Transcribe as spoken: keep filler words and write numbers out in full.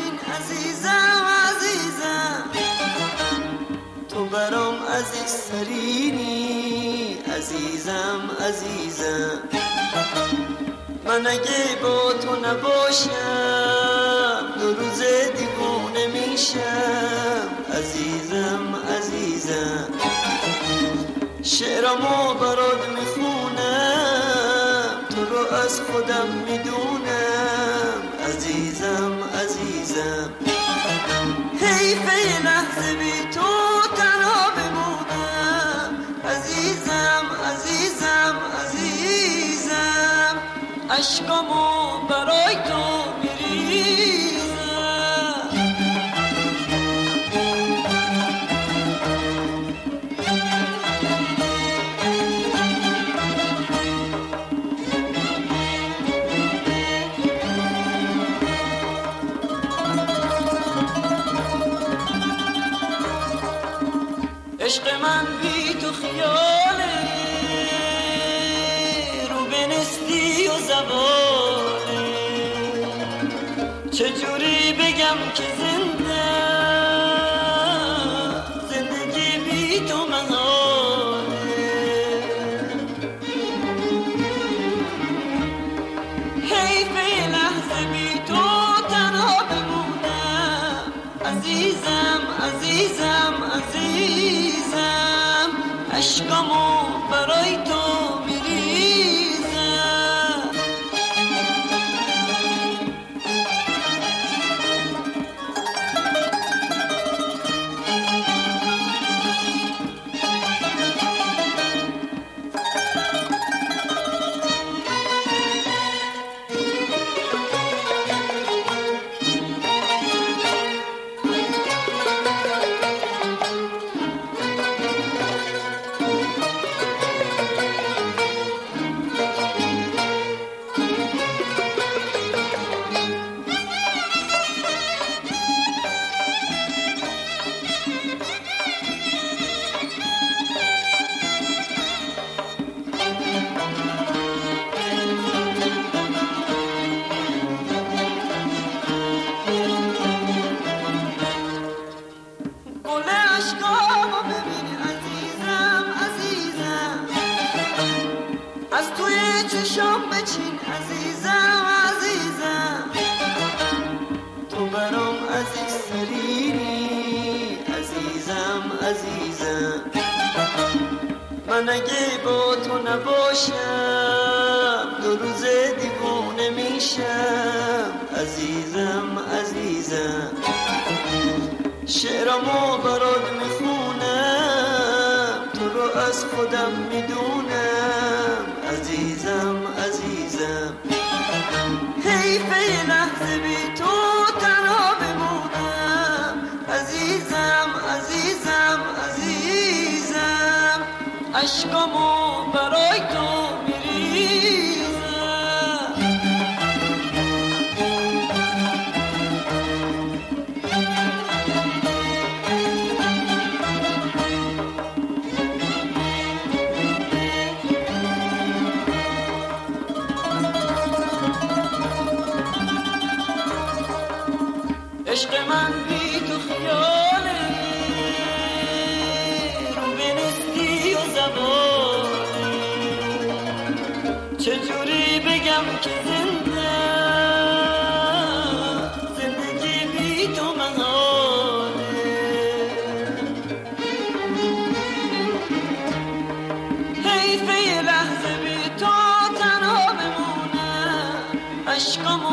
بچین عزیزم عزیزم، تو برام عزیزترینی عزیزم عزیزم. من اگه با تو نباشم دو روز دیوونه میشم عزیزم عزیزم. شعرامو برات میخونم تو رو از خودم میدونم عزیزم عزیزم. حیفه یه لحظه بی تو تنها بمونم عزیزم عزیزم عزیزم. عشقامو برای تو میریزم. عشق من بی تو خیاله، رو بنستی و زباله، چجوری بگم که زنده زندگی بی تو محاله. حیفه یه لحظه بی تو تنها بمونم عزیزم عزیزم عزیزم. عشقامو برای تو میریزم. از توی چشام بچین عزیزم عزیزم، تو برام عزیزترینی عزیزم عزیزم. من اگه با تو نباشم دو روز دیوونه میشم عزیزم عزیزم. شعرامو برات میخونم تو رو از خودم میدونم عزیزم عزیزم. حیفه یه لحظه بی تو تنها بمونم عزیزم عزیزم عزیزم. عشقامو برای تو میریزم. عشق من بی تو خیاله، رو بنستی و زباله، چجوری بگم که زنده زندگی بی تو محاله. حیفه یه لحظه بی تو تنها بمونم عشقم